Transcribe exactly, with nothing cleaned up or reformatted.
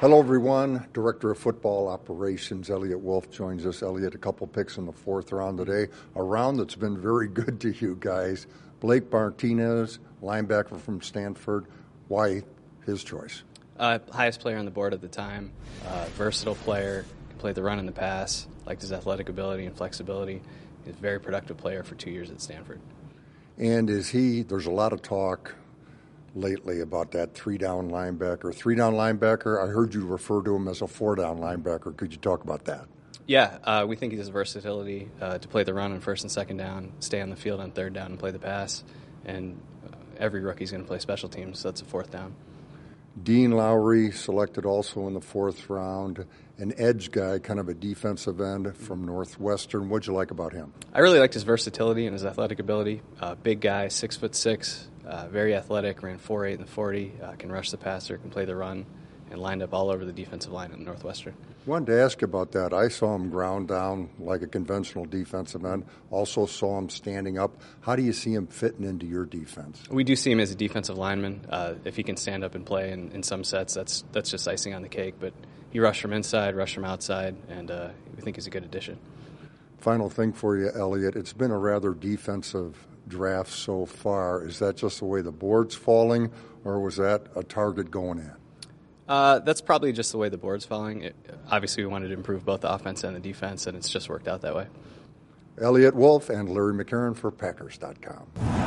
Hello, everyone. Director of Football Operations, Elliot Wolf, joins us. Elliot, a couple picks in the fourth round today. A round that's been very good to you guys. Blake Martinez, linebacker from Stanford. Why his choice? Uh, highest player on the board at the time. Uh, versatile player. Played the run and the pass. Liked his athletic ability and flexibility. He's a very productive player for two years at Stanford. And is he, there's a lot of talk lately about that three-down linebacker. Three-down linebacker, I heard you refer to him as a four-down linebacker. Could you talk about that? Yeah, uh, we think he has versatility uh, to play the run on first and second down, stay on the field on third down and play the pass. And uh, every rookie's going to play special teams, so that's a fourth down. Dean Lowry, selected also in the fourth round, an edge guy, kind of a defensive end from Northwestern. What'd you like about him? I really liked his versatility and his athletic ability. Uh, big guy, six foot six, uh, very athletic, ran four eight in the forty, uh, can rush the passer, can play the run, and lined up all over the defensive line at Northwestern. Wanted to ask about that. I saw him ground down like a conventional defensive end. Also saw him standing up. How do you see him fitting into your defense? We do see him as a defensive lineman. Uh, if he can stand up and play in, in some sets, that's that's just icing on the cake. But he rushed from inside, rushed from outside, and uh, we think he's a good addition. Final thing for you, Elliot. It's been a rather defensive draft so far. Is that just the way the board's falling, or was that a target going in? Uh, that's probably just the way the board's falling. It, obviously, we wanted to improve both the offense and the defense, and it's just worked out that way. Elliot Wolf and Larry McCarron for Packers dot com.